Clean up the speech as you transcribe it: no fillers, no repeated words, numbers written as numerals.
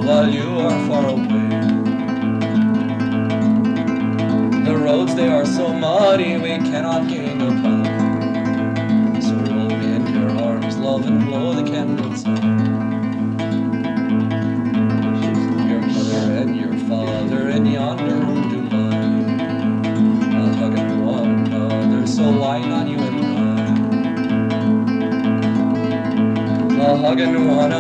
while you are far away. The roads, they are so muddy, we cannot gain upon. So roll me in your arms, love, and blow the candles out. Your mother and your father in yonder room do lie, a hugging one another, so why not you and I? A hugging one another.